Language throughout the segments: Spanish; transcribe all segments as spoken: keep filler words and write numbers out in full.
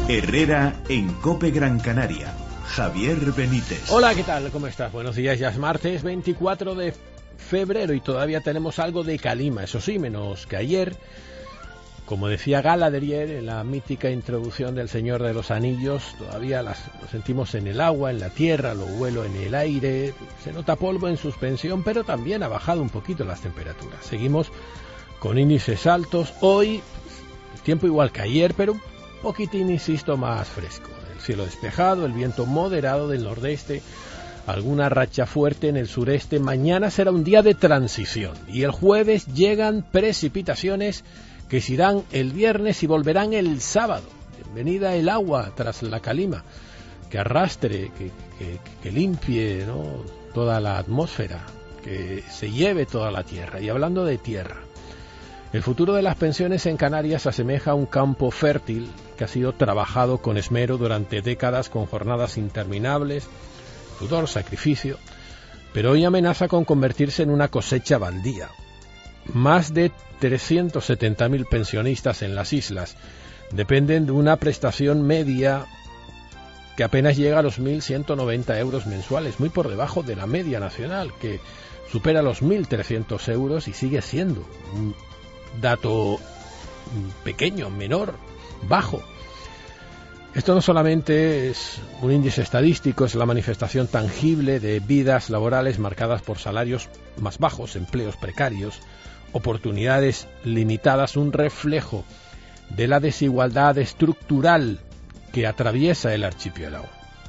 Herrera en COPE Gran Canaria. Javier Benítez. Hola, ¿qué tal? ¿Cómo estás? Buenos días, ya es martes veinticuatro de febrero y todavía tenemos algo de calima, eso sí, menos que ayer. Como decía Galadriel en la mítica introducción del Señor de los Anillos, todavía las, lo sentimos en el agua, en la tierra, lo huelo en el aire, se nota polvo en suspensión, pero también ha bajado un poquito las temperaturas. Seguimos con índices altos, hoy el tiempo igual que ayer, pero un poquitín, insisto, más fresco. El cielo despejado, el viento moderado del nordeste, alguna racha fuerte en el sureste. Mañana será un día de transición y el jueves llegan precipitaciones que se irán el viernes y volverán el sábado. Bienvenida el agua tras la calima, que arrastre, que, que, que limpie, ¿no?, toda la atmósfera, que se lleve toda la tierra. Y hablando de tierra, el futuro de las pensiones en Canarias asemeja a un campo fértil que ha sido trabajado con esmero durante décadas, con jornadas interminables, sudor, sacrificio, pero hoy amenaza con convertirse en una cosecha baldía. Más de trescientos setenta mil pensionistas en las islas dependen de una prestación media que apenas llega a los mil ciento noventa euros mensuales, muy por debajo de la media nacional, que supera los mil trescientos euros y sigue siendo un dato pequeño, menor, bajo. Esto no solamente es un índice estadístico, es la manifestación tangible de vidas laborales marcadas por salarios más bajos, empleos precarios, oportunidades limitadas, un reflejo de la desigualdad estructural que atraviesa el archipiélago.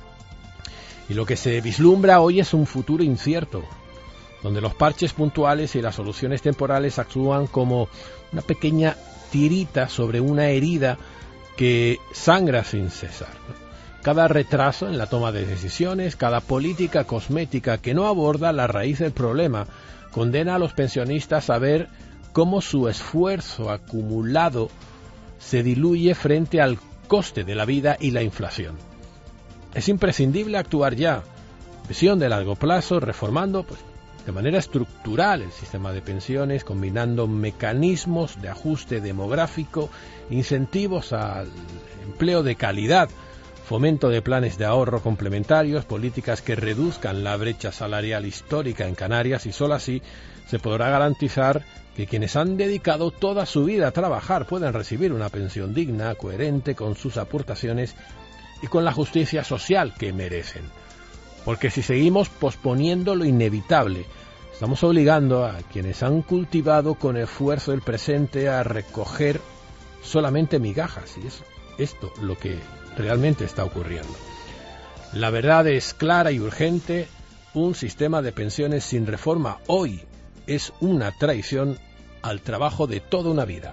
Y lo que se vislumbra hoy es un futuro incierto, donde los parches puntuales y las soluciones temporales actúan como una pequeña tirita sobre una herida que sangra sin cesar. Cada retraso en la toma de decisiones, cada política cosmética que no aborda la raíz del problema, condena a los pensionistas a ver cómo su esfuerzo acumulado se diluye frente al coste de la vida y la inflación. Es imprescindible actuar ya, visión de largo plazo, reformando pues, de manera estructural el sistema de pensiones, combinando mecanismos de ajuste demográfico, incentivos al empleo de calidad, fomento de planes de ahorro complementarios, políticas que reduzcan la brecha salarial histórica en Canarias, y solo así se podrá garantizar que quienes han dedicado toda su vida a trabajar puedan recibir una pensión digna, coherente con sus aportaciones y con la justicia social que merecen. Porque si seguimos posponiendo lo inevitable, estamos obligando a quienes han cultivado con esfuerzo el presente a recoger solamente migajas, y es esto lo que realmente está ocurriendo. La verdad es clara y urgente: un sistema de pensiones sin reforma hoy es una traición al trabajo de toda una vida.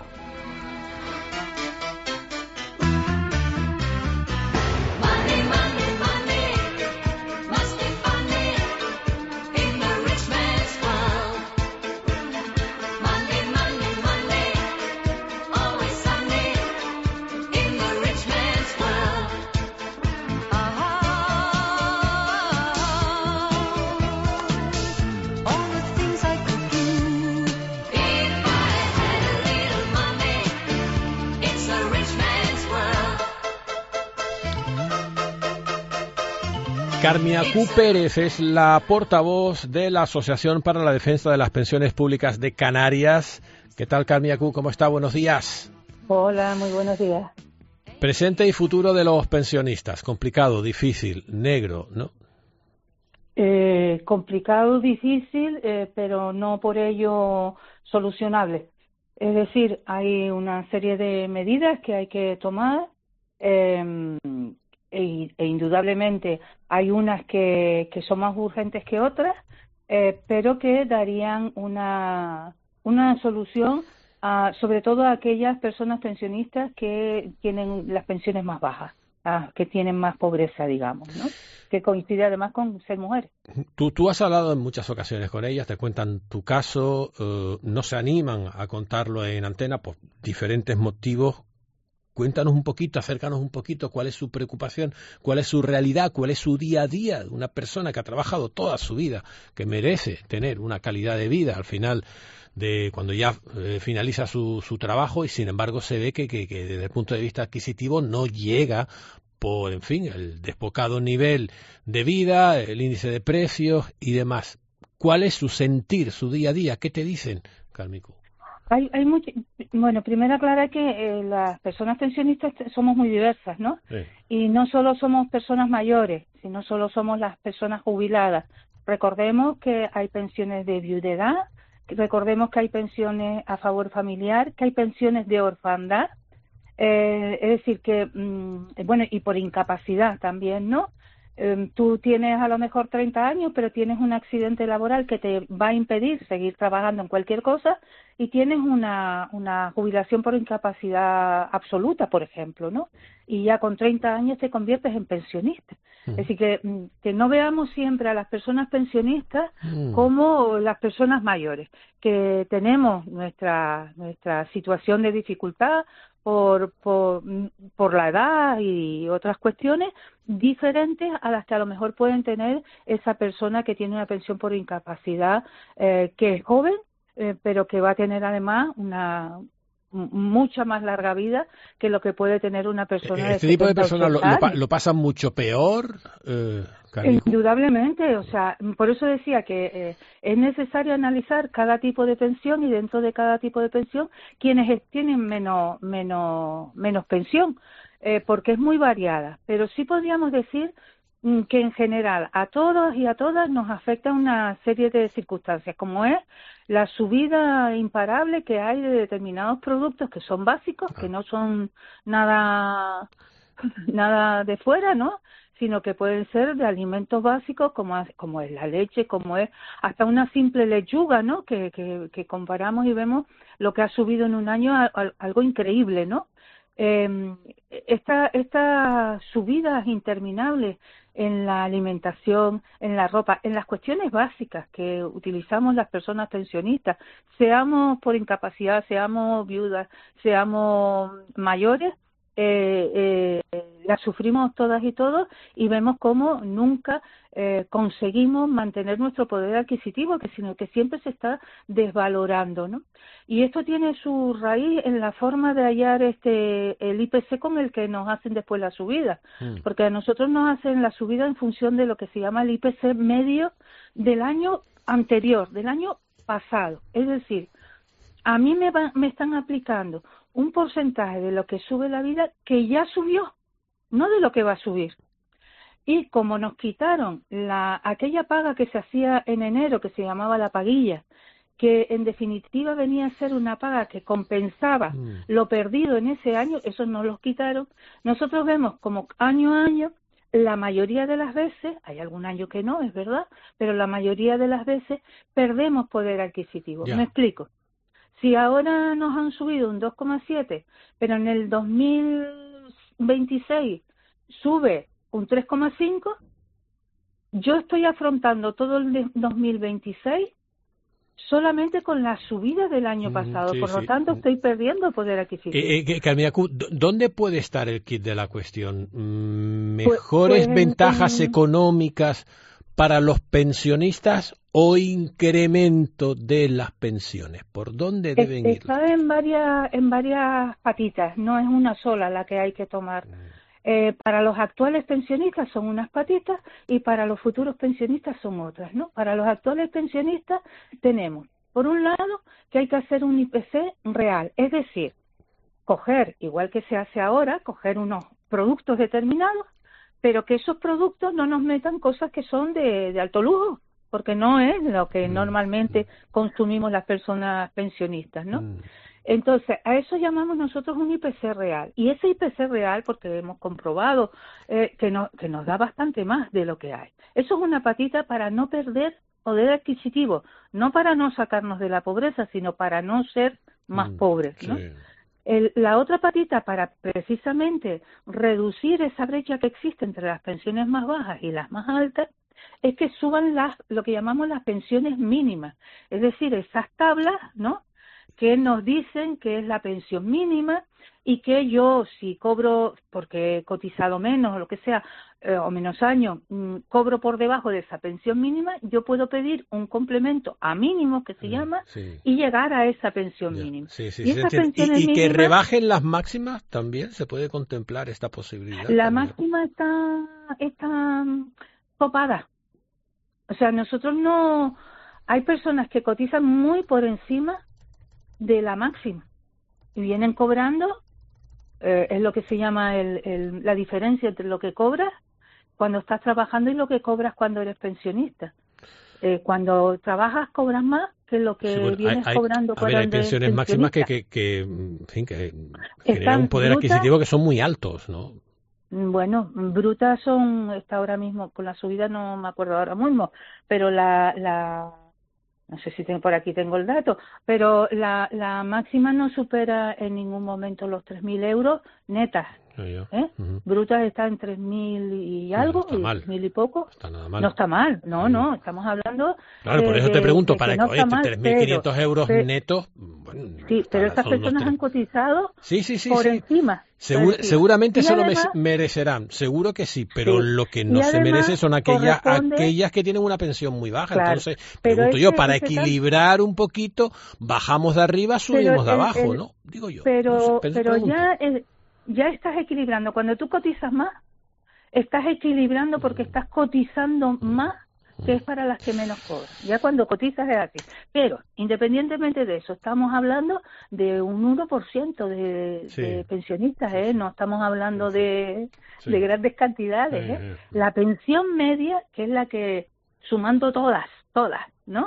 Carmiacú Pérez es la portavoz de la Asociación para la Defensa de las Pensiones Públicas de Canarias. ¿Qué tal, Carmiacú? ¿Cómo está? Buenos días. Hola, muy buenos días. Presente y futuro de los pensionistas. Complicado, difícil, negro, ¿no? Eh, complicado, difícil, eh, pero no por ello solucionable. Es decir, hay una serie de medidas que hay que tomar. Eh, E, e indudablemente hay unas que, que son más urgentes que otras, eh, pero que darían una, una solución a, sobre todo a aquellas personas pensionistas que tienen las pensiones más bajas, a, que tienen más pobreza, digamos, ¿no? Que coincide además con ser mujeres. Tú, tú has hablado en muchas ocasiones con ellas, te cuentan tu caso, eh, no se animan a contarlo en antena por diferentes motivos. Cuéntanos un poquito, acércanos un poquito cuál es su preocupación, cuál es su realidad, cuál es su día a día de una persona que ha trabajado toda su vida, que merece tener una calidad de vida al final de cuando ya eh, finaliza su, su trabajo, y sin embargo se ve que, que, que desde el punto de vista adquisitivo no llega por, en fin, el desbocado nivel de vida, el índice de precios y demás. ¿Cuál es su sentir, su día a día? ¿Qué te dicen, Carmico? Hay, hay mucho, bueno, primero aclarar que eh, las personas pensionistas somos muy diversas, ¿no? Sí. Y no solo somos personas mayores, sino solo somos las personas jubiladas. Recordemos que hay pensiones de viudedad, recordemos que hay pensiones a favor familiar, que hay pensiones de orfandad, eh, es decir, que, mmm, bueno, y por incapacidad también, ¿no? Eh, tú tienes a lo mejor treinta años, pero tienes un accidente laboral que te va a impedir seguir trabajando en cualquier cosa, y tienes una, una jubilación por incapacidad absoluta, por ejemplo, ¿no? Y ya con treinta años te conviertes en pensionista. Uh-huh. Es decir, que, que no veamos siempre a las personas pensionistas uh-huh. como las personas mayores, que tenemos nuestra, nuestra situación de dificultad por, por, por la edad y otras cuestiones diferentes a las que a lo mejor pueden tener esa persona que tiene una pensión por incapacidad, eh, que es joven, eh, pero que va a tener además una mucha más larga vida que lo que puede tener una persona de ¿Este tipo de personas lo, lo, lo pasan mucho peor? Eh, Indudablemente, o sea, por eso decía que eh, es necesario analizar cada tipo de pensión, y dentro de cada tipo de pensión quienes tienen menos menos menos pensión, eh, porque es muy variada, pero sí podríamos decir que en general a todos y a todas nos afecta una serie de circunstancias, como es la subida imparable que hay de determinados productos que son básicos, que no son nada nada de fuera, ¿no?, sino que pueden ser de alimentos básicos como, como es la leche, como es hasta una simple lechuga, ¿no?, que, que, que comparamos y vemos lo que ha subido en un año, a, a, algo increíble, ¿no? Eh, esta, estas subidas interminables en la alimentación, en la ropa, en las cuestiones básicas que utilizamos las personas pensionistas, seamos por incapacidad, seamos viudas, seamos mayores, eh, eh, las sufrimos todas y todos, y vemos cómo nunca eh, conseguimos mantener nuestro poder adquisitivo, que sino que siempre se está desvalorando, ¿no? Y esto tiene su raíz en la forma de hallar este el I P C con el que nos hacen después la subida, mm. porque a nosotros nos hacen la subida en función de lo que se llama el I P C medio del año anterior, del año pasado. Es decir, a mí me, va, me están aplicando un porcentaje de lo que sube la vida que ya subió, no de lo que va a subir. Y como nos quitaron la aquella paga que se hacía en enero, que se llamaba la paguilla, que en definitiva venía a ser una paga que compensaba mm. lo perdido en ese año, eso nos lo quitaron. Nosotros vemos como año a año, la mayoría de las veces, hay algún año que no, es verdad, pero la mayoría de las veces perdemos poder adquisitivo. Yeah. Me explico. Si ahora nos han subido un dos coma siete, pero en el dos mil veintiséis sube un tres coma cinco, yo estoy afrontando todo el dos mil veintiséis solamente con la subida del año pasado, sí, por lo sí. tanto estoy perdiendo poder adquisitivo. Eh, eh, Carmiacu, ¿dónde puede estar el kit de la cuestión? ¿Mejores pues, pues, ventajas en... económicas para los pensionistas o incremento de las pensiones? ¿Por dónde deben ir? Está en varias, en varias patitas, no es una sola la que hay que tomar. Eh, para los actuales pensionistas son unas patitas y para los futuros pensionistas son otras, ¿no? Para los actuales pensionistas tenemos, por un lado, que hay que hacer un I P C real, es decir, coger, igual que se hace ahora, coger unos productos determinados, pero que esos productos no nos metan cosas que son de, de alto lujo, porque no es lo que normalmente consumimos las personas pensionistas, ¿no? Mm. Entonces, a eso llamamos nosotros un I P C real. Y ese I P C real, porque hemos comprobado eh, que, no, que nos da bastante más de lo que hay. Eso es una patita para no perder poder adquisitivo, no para no sacarnos de la pobreza, sino para no ser más mm, pobres, ¿no? Sí. El, la otra patita para precisamente reducir esa brecha que existe entre las pensiones más bajas y las más altas es que suban las lo que llamamos las pensiones mínimas, es decir, esas tablas, ¿no?, que nos dicen que es la pensión mínima y que yo, si cobro, porque he cotizado menos o lo que sea, eh, o menos años, mmm, cobro por debajo de esa pensión mínima, yo puedo pedir un complemento a mínimo, que se llama, sí. y llegar a esa pensión Ya. mínima. Sí, sí, y sí, esas y, pensiones y que mínimas, rebajen las máximas, también se puede contemplar esta posibilidad. la también. máxima está, está topada. O sea, nosotros no... Hay personas que cotizan muy por encima de la máxima y vienen cobrando, eh, es lo que se llama el, el, la diferencia entre lo que cobras cuando estás trabajando y lo que cobras cuando eres pensionista. Eh, cuando trabajas cobras más que lo que Sí, bueno, vienes hay, cobrando hay, cuando hay eres pensiones pensionista. máximas que, que, que, en fin, que generan un Están poder brutas, adquisitivo que son muy altos, ¿no? bueno, brutas son, está ahora mismo, con la subida no me acuerdo ahora mismo, pero la... la no sé si tengo, por aquí tengo el dato, pero la, la máxima no supera en ningún momento los tres mil euros netas. ¿eh? Uh-huh. Brutas está en tres mil y algo, no y tres mil y poco. No está nada mal. No está mal, no, no, estamos hablando... Claro, eh, por eso de, te pregunto, de para que que, no oye, mal, tres mil quinientos euros pero, netos... Bueno, sí, está, pero estas personas tres... han cotizado sí, sí, sí, por, sí. encima, Segur, por encima. Seguramente y se además, lo merecerán, seguro que sí, pero sí, lo que no se merece son aquellas, aquellas que tienen una pensión muy baja. Claro, Entonces, pregunto ese, yo, para equilibrar caso, un poquito, bajamos de arriba, subimos el, de abajo, el, ¿no? Digo yo. Pero, no sé, pero, pero ya, es, ya estás equilibrando. Cuando tú cotizas más, estás equilibrando porque estás cotizando más que es para las que menos cobran. Ya cuando cotizas es así. Pero, independientemente de eso, estamos hablando de un uno por ciento de, sí. de pensionistas, ¿eh? No estamos hablando sí, sí. De, sí. de grandes cantidades, ¿eh? Sí, sí. La pensión media, que es la que, sumando todas, todas, ¿no?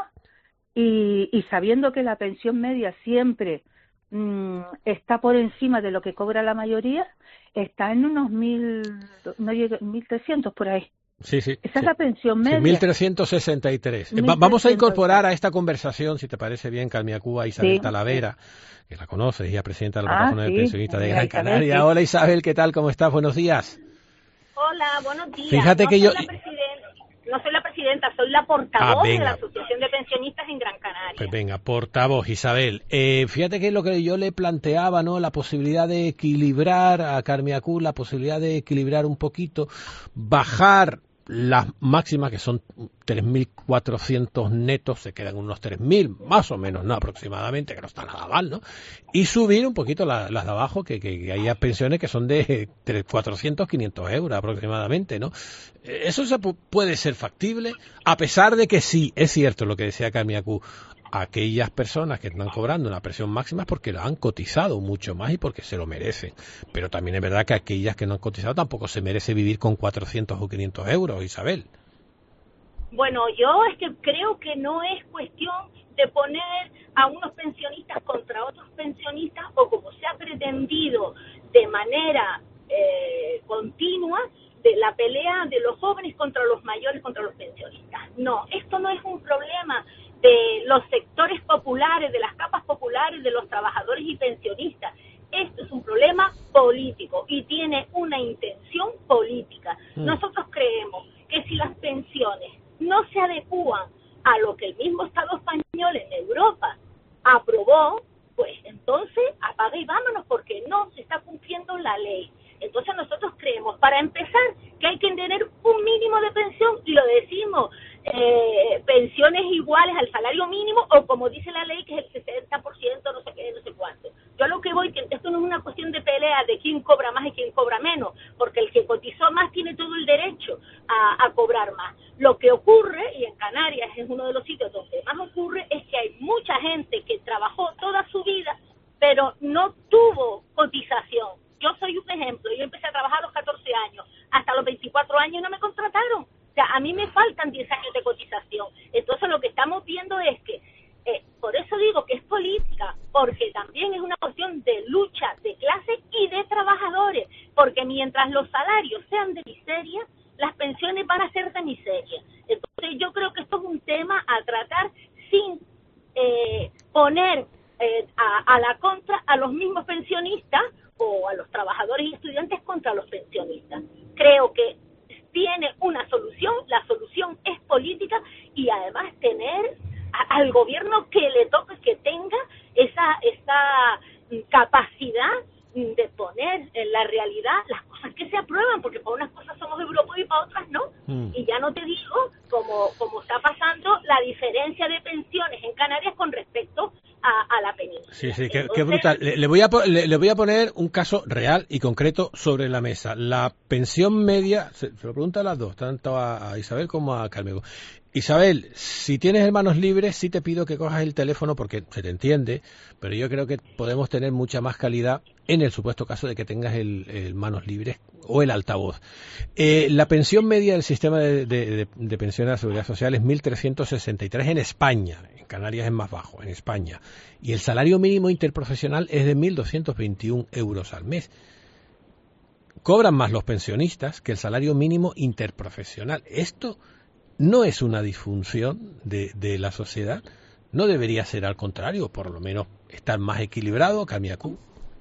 Y, y sabiendo que la pensión media siempre mmm, está por encima de lo que cobra la mayoría, está en unos mil, no llega, mil trescientos por ahí. Sí, sí. Esa sí. es la pensión media. Sí, mil trescientos sesenta y tres. mil trescientos Vamos a incorporar a esta conversación, si te parece bien, Carmiacúa, a Isabel sí, Talavera, sí. que la conoces, ella presidenta de la plataforma ah, sí. de pensionistas de Gran Canaria. Sí. Hola Isabel, ¿qué tal? ¿Cómo estás? Buenos días. Hola, buenos días. Fíjate no que yo... No soy la presidenta, soy la portavoz ah, de la Asociación de Pensionistas en Gran Canaria. Pues venga, portavoz, Isabel. Eh, fíjate que es lo que yo le planteaba, ¿no? La posibilidad de equilibrar a Carmiacú, la posibilidad de equilibrar un poquito, bajar las máximas, que son tres mil cuatrocientos netos, se quedan unos tres mil, más o menos, ¿no? Aproximadamente, que no está nada mal, ¿no? Y subir un poquito la, las de abajo, que, que, que haya pensiones que son de cuatrocientos, quinientos euros aproximadamente, ¿no? Eso se pu- puede ser factible, a pesar de que sí, es cierto lo que decía Carmiacú, aquellas personas que están cobrando una presión máxima es porque lo han cotizado mucho más y porque se lo merecen. Pero también es verdad que aquellas que no han cotizado tampoco se merece vivir con cuatrocientos o quinientos euros, Isabel. Bueno, yo es que creo que no es cuestión de poner a unos pensionistas contra otros pensionistas o como se ha pretendido de manera eh, continua de la pelea de los jóvenes contra los mayores, contra los pensionistas. No, esto no es un problema de los sectores populares, de las capas populares, de los trabajadores y pensionistas. Esto es un problema político y tiene una intención política. Mm. Nosotros creemos que si las pensiones no se adecúan a lo que el mismo Estado español en Europa aprobó, pues entonces apaga y vámonos porque no se está cumpliendo la ley. Entonces nosotros creemos, para empezar, que hay que tener un mínimo de pensión, y lo decimos, eh, pensiones iguales al salario mínimo, o como dice la ley, que es el sesenta por ciento, no sé qué, no sé cuánto. Yo a lo que voy, que esto no es una cuestión de pelea de quién cobra más y quién cobra menos, porque el que cotizó más tiene todo el derecho a, a cobrar más. Lo que ocurre, y en Canarias es uno de los sitios donde más ocurre, es que hay mucha gente que trabajó toda su vida, pero no tuvo cotización. Yo soy un ejemplo, yo empecé a trabajar a los catorce años, hasta los veinticuatro años no me contrataron. O sea, a mí me faltan diez años de cotización. Entonces lo que estamos viendo es que, eh, por eso digo que es política, porque también es una cuestión de lucha de clase y de trabajadores, porque mientras los salarios sean de miseria, las pensiones van a ser de miseria. Entonces yo creo que esto es un tema a tratar sin eh, poner eh, a, a la contra a los mismos pensionistas, o a los trabajadores y estudiantes contra los pensionistas. Creo que tiene una solución, la solución es política y además tener a, al gobierno que le toque que tenga esa, esa capacidad de poner en la realidad las cosas que se aprueban, porque para unas cosas somos europeos y para otras no. Mm. Y ya no te digo, como, como está pasando, la diferencia de pensiones en Canarias con respecto a, a la península. Sí, sí, qué, qué brutal. Le, le, voy a, le, le voy a poner un caso real y concreto sobre la mesa. La pensión media, se, se lo pregunto a las dos, tanto a, a Isabel como a Carmelo. Isabel, si tienes hermanos libres, sí te pido que cojas el teléfono porque se te entiende, pero yo creo que podemos tener mucha más calidad en el supuesto caso de que tengas el, el manos libres o el altavoz. Eh, la pensión media del sistema de, de, de, de pensiones de la Seguridad Social es mil trescientos sesenta y tres en España, en Canarias es más bajo, en España, y el salario mínimo interprofesional es de mil doscientos veintiún euros al mes. Cobran más los pensionistas que el salario mínimo interprofesional. Esto no es una disfunción de, de la sociedad, no debería ser al contrario, por lo menos estar más equilibrado, Camiacú.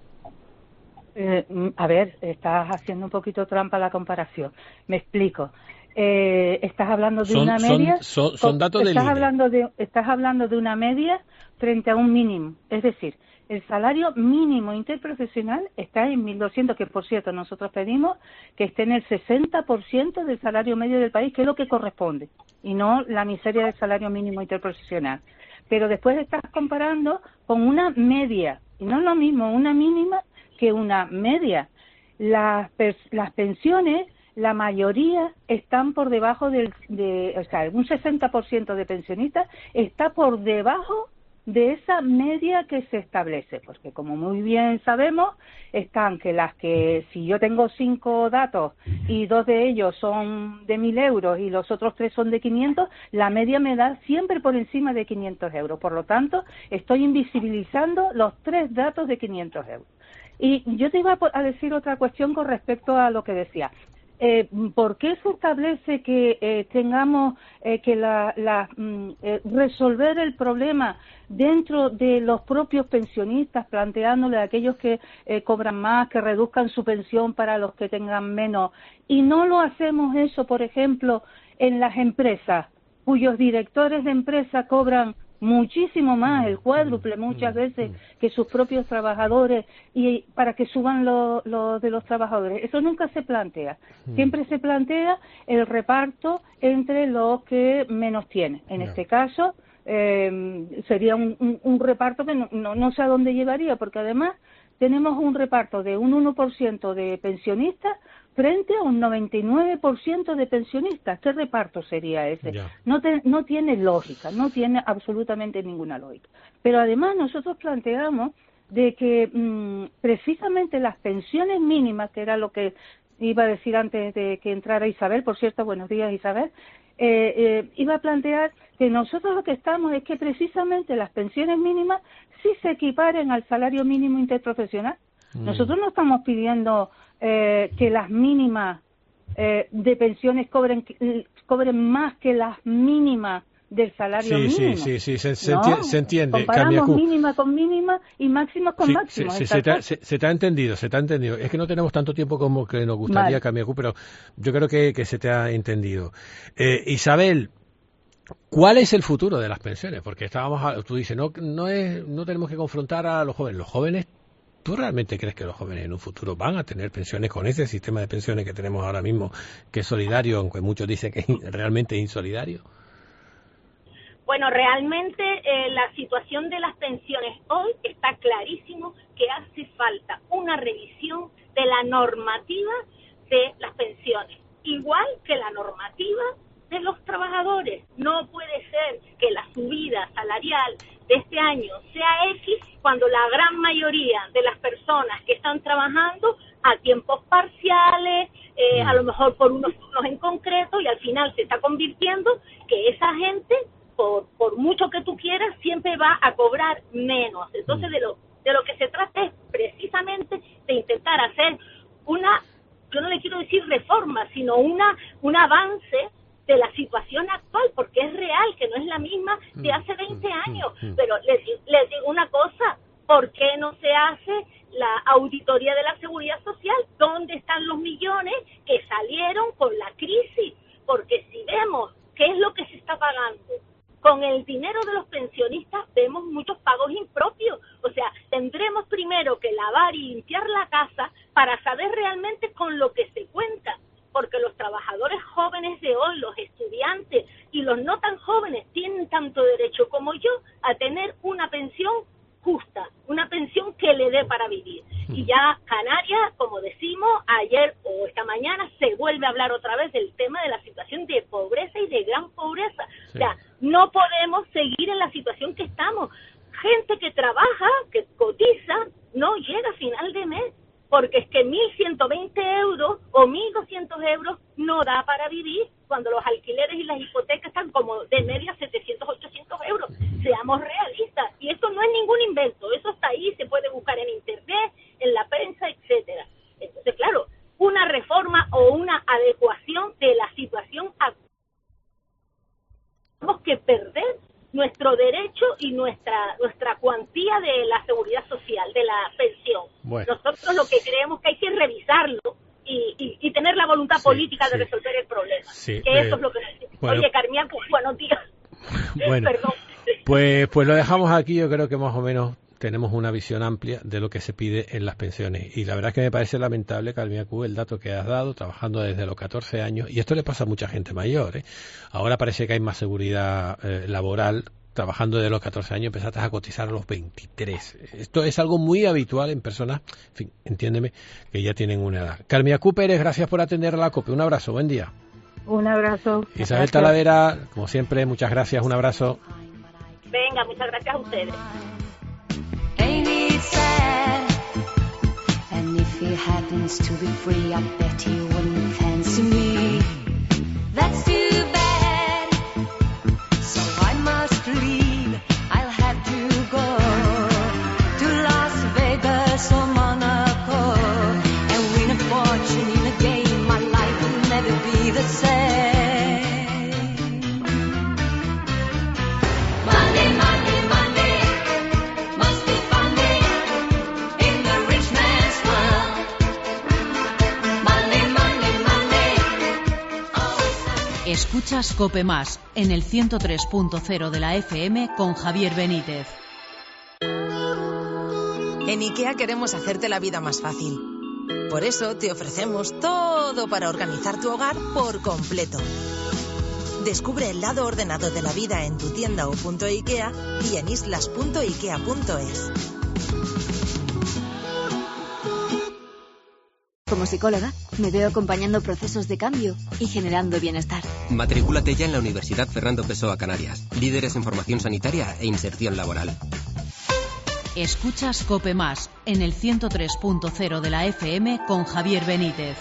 Eh, a ver, estás haciendo un poquito trampa la comparación. Me explico. Eh, estás hablando de son, una media. Son, son, son datos estás de hablando de Estás hablando de una media frente a un mínimo. Es decir, el salario mínimo interprofesional está en mil doscientos, que por cierto nosotros pedimos que esté en el sesenta por ciento del salario medio del país, que es lo que corresponde, y no la miseria del salario mínimo interprofesional. Pero después estás comparando con una media, y no es lo mismo una mínima que una media. Las, las pensiones, la mayoría están por debajo del, de, o sea, un sesenta por ciento de pensionistas está por debajo de esa media que se establece, porque como muy bien sabemos, están que las que, si yo tengo cinco datos y dos de ellos son de mil euros y los otros tres son de quinientos, la media me da siempre por encima de quinientos euros. Por lo tanto, estoy invisibilizando los tres datos de quinientos euros. Y yo te iba a decir otra cuestión con respecto a lo que decía. Eh, ¿Por qué se establece que eh, tengamos eh, que la, la, mm, eh, resolver el problema dentro de los propios pensionistas, planteándole a aquellos que eh, cobran más, que reduzcan su pensión para los que tengan menos? Y no lo hacemos eso, por ejemplo, en las empresas, cuyos directores de empresa cobran muchísimo más, el cuádruple muchas veces que sus propios trabajadores, y para que suban los lo de los trabajadores. Eso nunca se plantea. Siempre se plantea el reparto entre los que menos tienen. En no. este caso eh, sería un, un, un reparto que no, no, no sé a dónde llevaría, porque además tenemos un reparto de un uno por ciento de pensionistas frente a un noventa y nueve por ciento de pensionistas. ¿Qué reparto sería ese? Yeah. No, te, no tiene lógica, no tiene absolutamente ninguna lógica. Pero además nosotros planteamos de que mmm, precisamente las pensiones mínimas, que era lo que iba a decir antes de que entrara Isabel, por cierto, buenos días Isabel, eh, eh, iba a plantear que nosotros lo que estamos es que precisamente las pensiones mínimas sí se equiparen al salario mínimo interprofesional. Mm. Nosotros no estamos pidiendo eh, que las mínimas eh, de pensiones cobren cobren más que las mínimas del salario sí, mínimo. Sí, sí, sí, se, se, no, enti se entiende. Comparamos Camiacú. mínima con mínima y máxima con sí, máxima. Sí, sí, se, te, se, se te ha entendido, se te ha entendido. Es que no tenemos tanto tiempo como que nos gustaría, vale. Camiacú, pero yo creo que, que se te ha entendido. Eh, Isabel, ¿cuál es el futuro de las pensiones? Porque estábamos, a, tú dices, no, no, es, no tenemos que confrontar a los jóvenes. Los jóvenes, ¿tú realmente crees que los jóvenes en un futuro van a tener pensiones con ese sistema de pensiones que tenemos ahora mismo, que es solidario, aunque muchos dicen que es realmente insolidario? Bueno, realmente eh, la situación de las pensiones hoy está clarísimo que hace falta una revisión de la normativa de las pensiones, igual que la normativa de los trabajadores. No puede ser que la subida salarial de este año sea X cuando la gran mayoría de las personas que están trabajando a tiempos parciales, eh, a lo mejor por unos turnos en concreto, y al final se está convirtiendo que esa gente, por, por mucho que tú quieras, siempre va a cobrar menos. Entonces de lo, de lo que se trata es precisamente de intentar hacer una, yo no le quiero decir reforma, sino una un avance de la situación actual, porque es real, que no es la misma de hace veinte años. Pero les, les digo una cosa, ¿por qué no se hace la auditoría de la Seguridad Social? ¿Dónde están los millones que salieron con la crisis? Porque si vemos qué es lo que se está pagando con el dinero de los pensionistas vemos muchos pagos impropios. O sea, tendremos primero que lavar y limpiar la casa para saber realmente con lo que se cuenta, porque los trabajadores jóvenes de hoy, los estudiantes y los no tan jóvenes tienen tanto derecho como yo a tener una pensión justa, una pensión que le dé para vivir. Y ya Canarias, como decimos, ayer o esta mañana se vuelve a hablar otra vez del tema de la situación de pobreza y de gran pobreza. Sí. O sea, no podemos seguir en la situación que estamos. Gente que trabaja, que cotiza, no llega a final de mes, porque es que mil ciento veinte euros o mil doscientos euros no da para vivir cuando los alquileres y las hipotecas están como de media setecientos, ochocientos euros. Seamos realistas. Y esto no es ningún invento. Eso está ahí, se puede buscar en internet, en la prensa, etcétera. Entonces, claro, una reforma o una adecuación de la situación actual. Tenemos que perder nuestro derecho y nuestra nuestra cuantía de la seguridad social, de la pensión. Bueno. Nosotros lo que creemos que hay que revisarlo y, y, y tener la voluntad sí, política de sí. resolver el problema. Sí, que eh, eso es lo que necesitamos. Bueno. Oye, Carmián, pues buenos días. Bueno, Perdón. Pues, pues lo dejamos aquí. Yo creo que más o menos tenemos una visión amplia de lo que se pide en las pensiones. Y la verdad es que me parece lamentable, Carmiacu, el dato que has dado, trabajando desde los catorce años. Y esto le pasa a mucha gente mayor, ¿eh? Ahora parece que hay más seguridad eh, laboral. Trabajando desde los catorce años, empezaste a cotizar a los veintitrés. Esto es algo muy habitual en personas, en fin, entiéndeme, que ya tienen una edad. Carmiacu Pérez, gracias por atender a la COPE. Un abrazo, buen día. Un abrazo. Isabel gracias. Talavera, como siempre, muchas gracias, un abrazo. Venga, muchas gracias a ustedes. Escuchas COPE Más en el ciento tres punto cero de la F M con Javier Benítez. En IKEA queremos hacerte la vida más fácil. Por eso te ofrecemos todo para organizar tu hogar por completo. Descubre el lado ordenado de la vida en tu tienda o punto IKEA y en islas punto ikea punto es. Como psicóloga, me veo acompañando procesos de cambio y generando bienestar. Matrículate ya en la Universidad Fernando Pessoa Canarias, líderes en formación sanitaria e inserción laboral. Escuchas COPE Más en el ciento tres punto cero de la F M con Javier Benítez.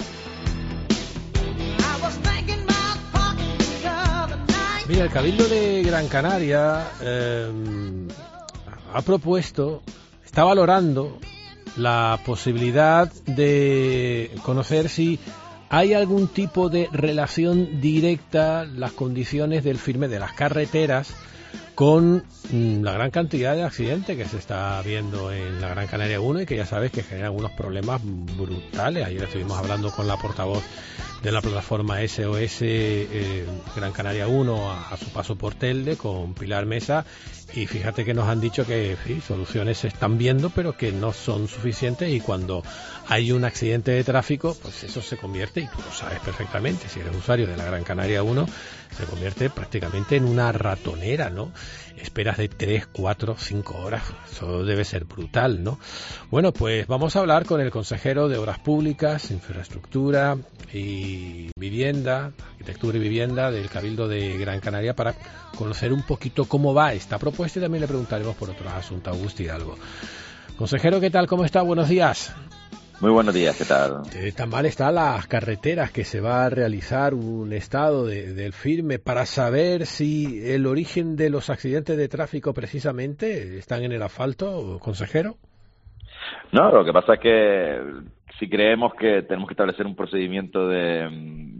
Mira, el Cabildo de Gran Canaria eh, ha propuesto, está valorando la posibilidad de conocer si hay algún tipo de relación directa, las condiciones del firme de las carreteras con la gran cantidad de accidentes que se está viendo en la Gran Canaria uno y que ya sabes que generan unos problemas brutales. Ayer estuvimos hablando con la portavoz de la plataforma S O S eh, Gran Canaria uno a, a su paso por Telde con Pilar Mesa, y fíjate que nos han dicho que sí, soluciones se están viendo pero que no son suficientes, y cuando hay un accidente de tráfico pues eso se convierte, y tú lo sabes perfectamente si eres usuario de la Gran Canaria uno, se convierte prácticamente en una ratonera, ¿no? Esperas de tres, cuatro, cinco horas, eso debe ser brutal, ¿no? Bueno, pues vamos a hablar con el consejero de Obras Públicas, Infraestructura y Vivienda, Arquitectura y Vivienda del Cabildo de Gran Canaria, para conocer un poquito cómo va esta propuesta, y también le preguntaremos por otros asuntos a Agustín Hidalgo. Consejero, ¿qué tal? ¿Cómo está? Buenos días. Muy buenos días, ¿qué tal? Eh, tan mal están las carreteras que se va a realizar un estado de, del firme para saber si el origen de los accidentes de tráfico precisamente están en el asfalto, consejero. No, lo que pasa es que si creemos que tenemos que establecer un procedimiento de,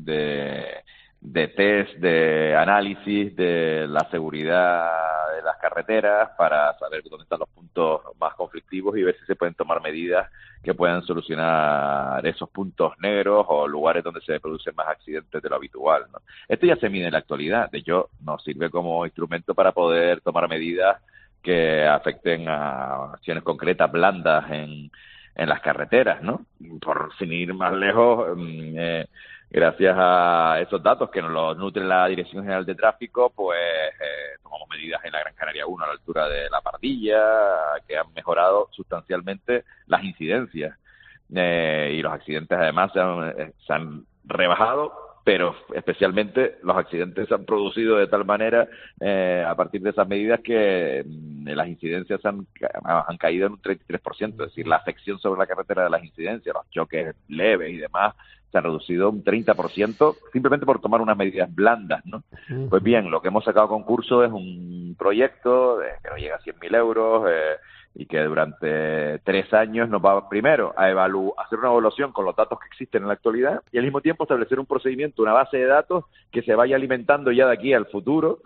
de, de test, de análisis de la seguridad de las carreteras, carreteras para saber dónde están los puntos más conflictivos y ver si se pueden tomar medidas que puedan solucionar esos puntos negros o lugares donde se producen más accidentes de lo habitual, ¿no? Esto ya se mide en la actualidad. De hecho, nos sirve como instrumento para poder tomar medidas que afecten a acciones concretas, blandas en, en las carreteras, ¿no? Por sin ir más lejos, eh, gracias a esos datos que nos los nutre la Dirección General de Tráfico, pues eh, tomamos medidas en la Gran Canaria uno a la altura de La Pardilla, que han mejorado sustancialmente las incidencias. Eh, y los accidentes además se han, se han rebajado, pero especialmente los accidentes se han producido de tal manera eh, a partir de esas medidas que eh, las incidencias han, han caído en un treinta y tres por ciento, es decir, la afección sobre la carretera de las incidencias, los choques leves y demás, se ha reducido un treinta por ciento simplemente por tomar unas medidas blandas, ¿no? Uh-huh. Pues bien, lo que hemos sacado a concurso es un proyecto de, que no llega a cien mil euros eh, y que durante tres años nos va primero a evaluar, hacer una evaluación con los datos que existen en la actualidad y al mismo tiempo establecer un procedimiento, una base de datos que se vaya alimentando ya de aquí al futuro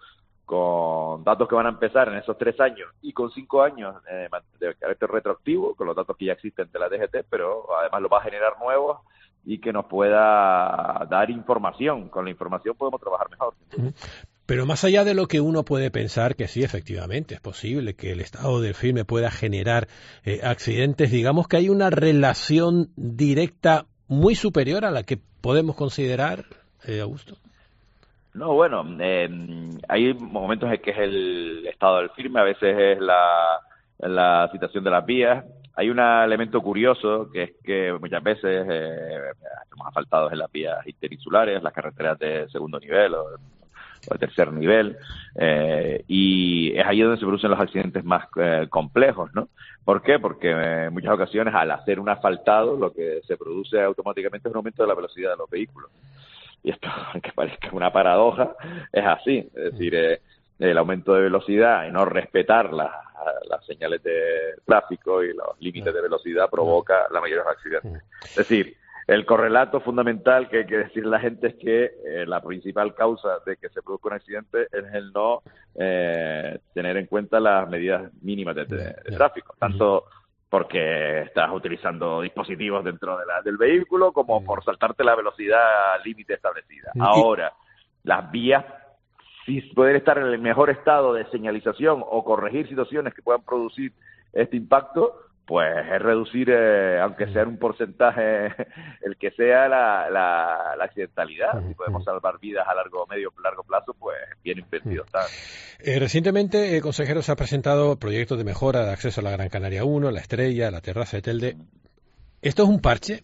con datos que van a empezar en esos tres años y con cinco años eh, de carácter retroactivo, con los datos que ya existen de la D G T, pero además lo va a generar nuevos y que nos pueda dar información. Con la información podemos trabajar mejor. Pero más allá de lo que uno puede pensar, que sí, efectivamente, es posible que el estado del filme pueda generar eh, accidentes, digamos que hay una relación directa muy superior a la que podemos considerar, eh, Augusto. No, bueno, eh, hay momentos en que es el estado del filme, a veces es la, la situación de las vías. Hay un elemento curioso, que es que muchas veces eh, estamos asfaltados en las vías interinsulares, las carreteras de segundo nivel o, o de tercer nivel, eh, y es ahí donde se producen los accidentes más eh, complejos, ¿no? ¿Por qué? Porque en muchas ocasiones al hacer un asfaltado lo que se produce automáticamente es un aumento de la velocidad de los vehículos. Y esto, aunque parezca una paradoja, es así. Es decir, eh, el aumento de velocidad y no respetar las, las señales de tráfico y los límites de velocidad provoca la mayoría de los accidentes. Es decir, el correlato fundamental que hay que decir a la gente es que eh, la principal causa de que se produzca un accidente es el no eh, tener en cuenta las medidas mínimas de, de, de tráfico, tanto porque estás utilizando dispositivos dentro de la, del vehículo como por saltarte la velocidad límite establecida. Ahora, las vías, si pueden estar en el mejor estado de señalización o corregir situaciones que puedan producir este impacto, pues es reducir, eh, aunque sea en un porcentaje, el que sea la, la, la accidentalidad. Si podemos salvar vidas a largo, medio, largo plazo, pues bien invertido está. Eh, recientemente, eh, consejero, se ha presentado proyectos de mejora de acceso a la Gran Canaria uno, la Estrella, la Terraza de Telde. ¿Esto es un parche?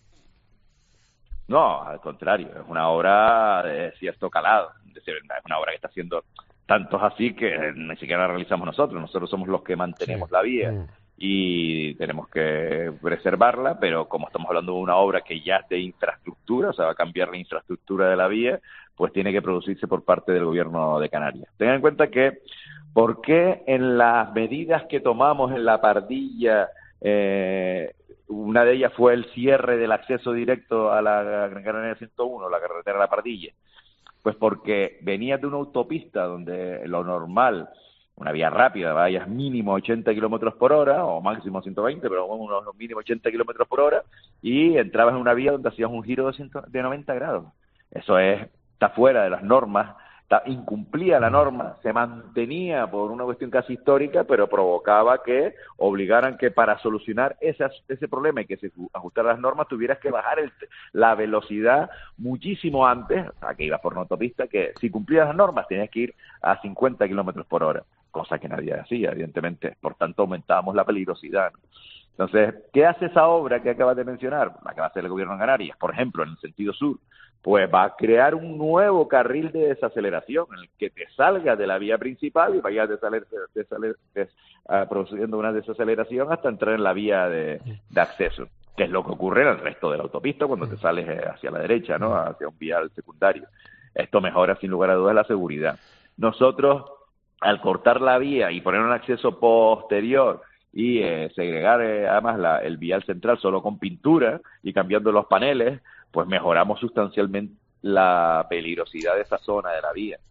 No, al contrario, es una obra de cierto calado. Es decir, es una obra que está haciendo tantos así que ni siquiera la realizamos nosotros. Nosotros somos los que mantenemos sí. la vía. Mm. Y tenemos que preservarla, pero como estamos hablando de una obra que ya es de infraestructura, o sea, va a cambiar la infraestructura de la vía, pues tiene que producirse por parte del Gobierno de Canarias. Tengan en cuenta que, ¿por qué en las medidas que tomamos en La Pardilla, eh, una de ellas fue el cierre del acceso directo a la Gran Canaria ciento uno, la carretera de La Pardilla? Pues porque venías de una autopista donde lo normal, una vía rápida, vayas mínimo ochenta kilómetros por hora, o máximo ciento veinte, pero unos mínimo ochenta kilómetros por hora, y entrabas en una vía donde hacías un giro de, ciento, de noventa grados. Eso es, está fuera de las normas, está, incumplía la norma, se mantenía por una cuestión casi histórica, pero provocaba que obligaran que para solucionar esas, ese problema y que se ajustaran las normas, tuvieras que bajar el, la velocidad muchísimo antes, a que ibas por una autopista, que si cumplías las normas tenías que ir a cincuenta kilómetros por hora. Cosa que nadie hacía, evidentemente. Por tanto, aumentábamos la peligrosidad, ¿no? Entonces, ¿qué hace esa obra que acabas de mencionar? La que va a hacer el Gobierno de Canarias, por ejemplo, en el sentido sur. Pues va a crear un nuevo carril de desaceleración en el que te salgas de la vía principal y vayas desaler, desaler, des, uh, produciendo una desaceleración hasta entrar en la vía de, de acceso, que es lo que ocurre en el resto de la autopista cuando te sales hacia la derecha, ¿no? Hacia un vial secundario. Esto mejora, sin lugar a dudas, la seguridad. Nosotros, al cortar la vía y poner un acceso posterior y eh, segregar eh, además la, el vial central solo con pintura y cambiando los paneles, pues mejoramos sustancialmente la peligrosidad de esa zona de la vía.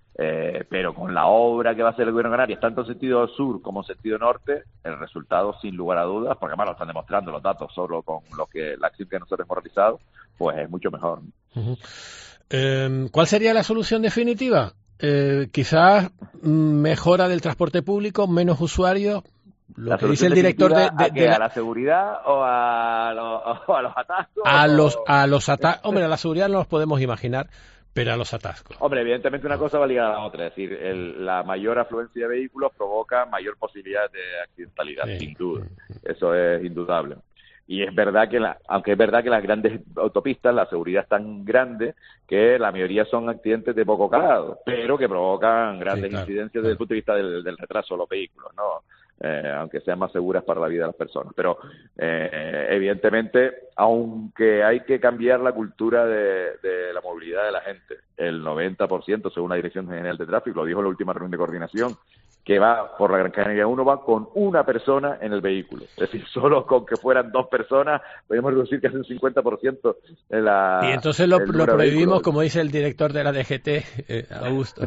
Eh, pero con la obra que va a hacer el Gobierno de Canarias, tanto en sentido sur como en sentido norte, el resultado, sin lugar a dudas, porque además lo están demostrando los datos solo con lo que la acción que nosotros hemos realizado, pues es mucho mejor. Uh-huh. Eh, ¿Cuál sería la solución definitiva? Eh, quizás mejora del transporte público, menos usuarios. Lo que dice el director de, de, ¿a, qué, de la... ¿A la seguridad o a, lo, o a los atascos? A o... los a los atascos. Hombre, a la seguridad no los podemos imaginar, pero a los atascos. Hombre, evidentemente una cosa va ligada a la otra. Es decir, el, la mayor afluencia de vehículos provoca mayor posibilidad de accidentalidad, sí, sin duda. Sí. Eso es indudable. Y es verdad que, la, aunque es verdad que las grandes autopistas, la seguridad es tan grande que la mayoría son accidentes de poco calado, pero que provocan grandes sí, claro, incidencias claro. desde el punto de vista del, del retraso de los vehículos, ¿no? Eh, aunque sean más seguras para la vida de las personas. Pero, eh, evidentemente, aunque hay que cambiar la cultura de, de la movilidad de la gente, el noventa por ciento, según la Dirección General de Tráfico, lo dijo en la última reunión de coordinación, que va por la Gran Canaria uno, va con una persona en el vehículo. Es decir, solo con que fueran dos personas, podemos reducir casi un cincuenta por ciento en la... Y entonces lo, lo prohibimos, como dice el director de la D G T, eh, Augusto.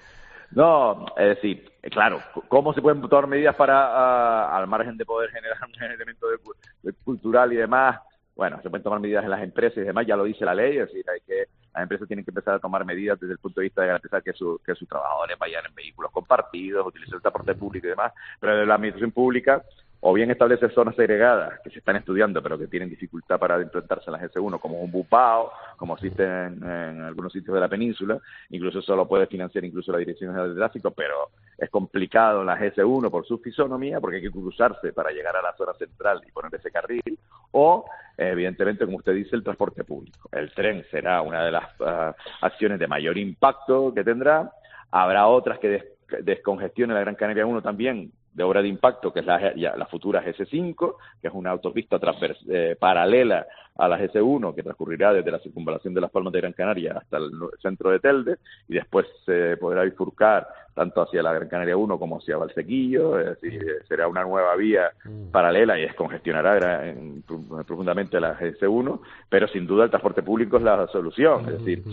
No, es decir, claro, ¿cómo se pueden tomar medidas para, uh, al margen de poder generar un elemento de, de cultural y demás? Bueno, se pueden tomar medidas en las empresas y demás, ya lo dice la ley, es decir, hay que las empresas tienen que empezar a tomar medidas desde el punto de vista de garantizar que, su, que sus trabajadores vayan en vehículos compartidos, utilicen el transporte público y demás, pero desde la administración pública, o bien establecer zonas segregadas que se están estudiando, pero que tienen dificultad para implantarse en las G uno, como un bupao, como existe en, en algunos sitios de la península, incluso eso lo puede financiar incluso la Dirección General de Tráfico, pero es complicado en la G uno por su fisonomía, porque hay que cruzarse para llegar a la zona central y poner ese carril, o, evidentemente, como usted dice, el transporte público. El tren será una de las uh, acciones de mayor impacto que tendrá. Habrá otras que des descongestionen la Gran Canaria uno también, de obra de impacto, que es la, ya, la futura G cinco, que es una autopista eh, paralela a la G uno, que transcurrirá desde la circunvalación de Las Palmas de Gran Canaria hasta el centro de Telde, y después se eh, podrá bifurcar tanto hacia la Gran Canaria uno como hacia Valsequillo, es decir, será una nueva vía paralela y descongestionará en, profundamente la G uno, pero sin duda el transporte público es la solución, es decir,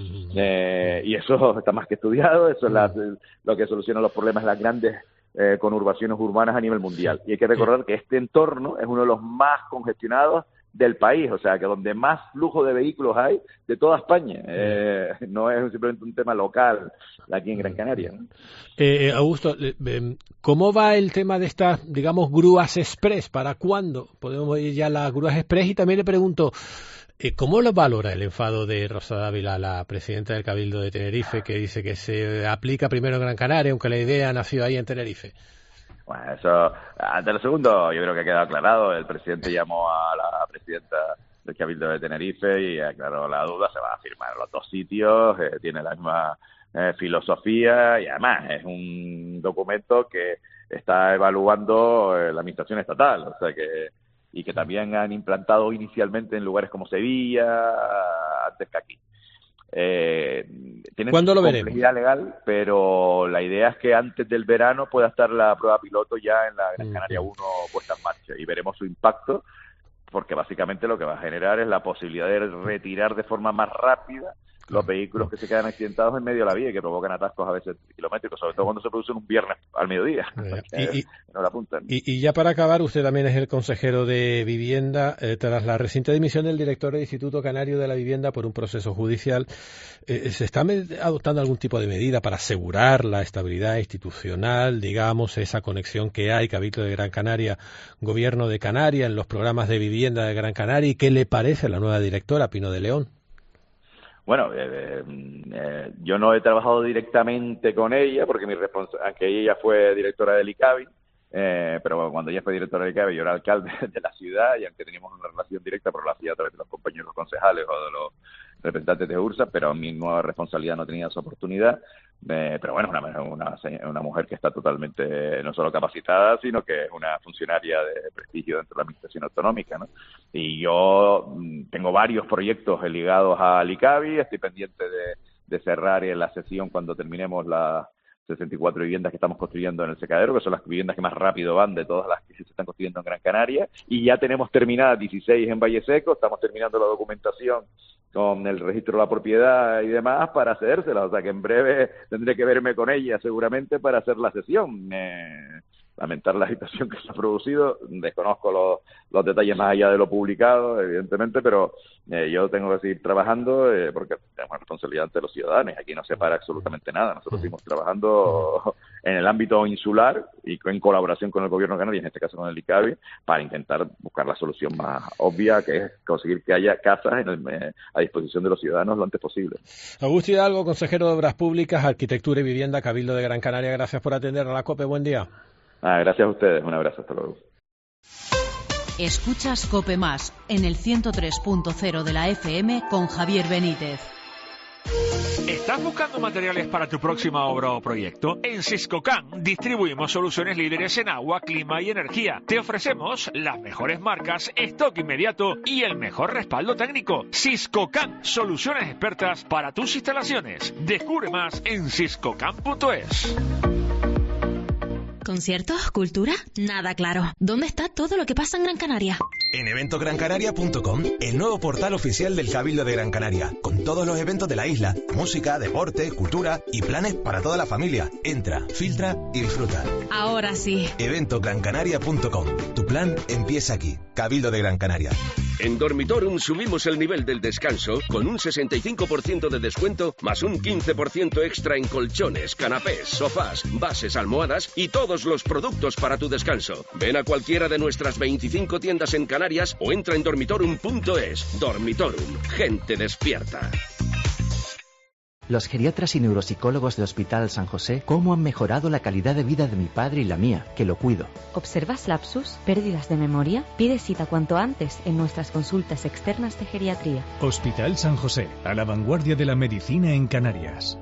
eh, y eso está más que estudiado, eso es la, lo que soluciona los problemas de las grandes Eh, conurbaciones urbanas a nivel mundial. Y hay que recordar que este entorno es uno de los más congestionados del país, o sea, que donde más flujo de vehículos hay de toda España. Eh, no es simplemente un tema local aquí en Gran Canaria, ¿no? Eh, Augusto, eh, ¿cómo va el tema de estas, digamos, grúas express? ¿Para cuándo podemos ir ya a las grúas express? Y también le pregunto, ¿cómo lo valora el enfado de Rosa Dávila, la presidenta del Cabildo de Tenerife, que dice que se aplica primero en Gran Canaria, aunque la idea nació ahí en Tenerife? Bueno, eso, ante lo segundo, yo creo que ha quedado aclarado. El presidente llamó a la presidenta del Cabildo de Tenerife y aclaró la duda. Se va a firmar los dos sitios, eh, tiene la misma eh, filosofía y además es un documento que está evaluando eh, la administración estatal, o sea que y que también han implantado inicialmente en lugares como Sevilla, antes que aquí. Eh, tiene ¿Cuándo lo veremos? Complejidad legal, pero la idea es que antes del verano pueda estar la prueba piloto ya en la Gran Canaria uno puesta en marcha y veremos su impacto, porque básicamente lo que va a generar es la posibilidad de retirar de forma más rápida los vehículos que se quedan accidentados en medio de la vía y que provocan atascos a veces kilométricos, sobre todo cuando se producen un viernes al mediodía. Y, y, no la apuntan. Y, y ya para acabar, usted también es el consejero de Vivienda. Eh, tras la reciente dimisión del director del Instituto Canario de la Vivienda por un proceso judicial, eh, ¿se está adoptando algún tipo de medida para asegurar la estabilidad institucional, digamos, esa conexión que hay, Cabildo de Gran Canaria, Gobierno de Canarias, en los programas de vivienda de Gran Canaria? ¿Y qué le parece a la nueva directora, Pino de León? Bueno, eh, eh, yo no he trabajado directamente con ella, porque mi responsabilidad, aunque ella fue directora del ICABI, eh, pero cuando ella fue directora del ICABI yo era alcalde de la ciudad, y aunque teníamos una relación directa, pero lo hacía a través de los compañeros concejales o de los representantes de URSA, pero mi nueva responsabilidad no tenía esa oportunidad. Eh, pero bueno, es una, una, una mujer que está totalmente no solo capacitada, sino que es una funcionaria de prestigio dentro de la administración autonómica, ¿no? Y yo mmm, tengo varios proyectos ligados al ICABI, estoy pendiente de, de cerrar en la sesión cuando terminemos las sesenta y cuatro viviendas que estamos construyendo en el secadero, que son las viviendas que más rápido van de todas las que se están construyendo en Gran Canaria, y ya tenemos terminadas dieciséis en Valle Seco, estamos terminando la documentación con el registro de la propiedad y demás para cedérsela, o sea que en breve tendré que verme con ella seguramente para hacer la cesión. Eh, lamentar la situación que se ha producido, desconozco los, los detalles más allá de lo publicado, evidentemente, pero eh, yo tengo que seguir trabajando eh, porque tenemos una responsabilidad ante los ciudadanos, aquí no se para absolutamente nada, nosotros seguimos trabajando en el ámbito insular y en colaboración con el gobierno canario, en este caso con el ICABI, para intentar buscar la solución más obvia, que es conseguir que haya casas en el, eh, a disposición de los ciudadanos lo antes posible. Augusto Hidalgo, consejero de Obras Públicas, Arquitectura y Vivienda, Cabildo de Gran Canaria, gracias por atender a la COPE, buen día. Ah, gracias a ustedes, un abrazo, hasta luego. Escuchas COPE Más en el ciento tres punto cero de la F M con Javier Benítez. ¿Estás buscando materiales para tu próxima obra o proyecto? En Siscocan distribuimos soluciones líderes en agua, clima y energía. Te ofrecemos las mejores marcas, stock inmediato y el mejor respaldo técnico. Siscocan, soluciones expertas para tus instalaciones. Descubre más en siscocan punto es. ¿Conciertos? ¿Cultura? Nada claro. ¿Dónde está todo lo que pasa en Gran Canaria? En evento gran canaria punto com, el nuevo portal oficial del Cabildo de Gran Canaria, con todos los eventos de la isla, música, deporte, cultura y planes para toda la familia. Entra, filtra y disfruta. Ahora sí. evento gran canaria punto com. Tu plan empieza aquí. Cabildo de Gran Canaria. En Dormitorum subimos el nivel del descanso con un sesenta y cinco por ciento de descuento más un quince por ciento extra en colchones, canapés, sofás, bases, almohadas y todos los productos para tu descanso. Ven a cualquiera de nuestras veinticinco tiendas en Canarias o entra en dormitorum punto es. Dormitorum, gente despierta. Los geriatras y neuropsicólogos de Hospital San José, ¿cómo han mejorado la calidad de vida de mi padre y la mía, que lo cuido? ¿Observas lapsus, pérdidas de memoria? Pide cita cuanto antes en nuestras consultas externas de geriatría. Hospital San José, a la vanguardia de la medicina en Canarias.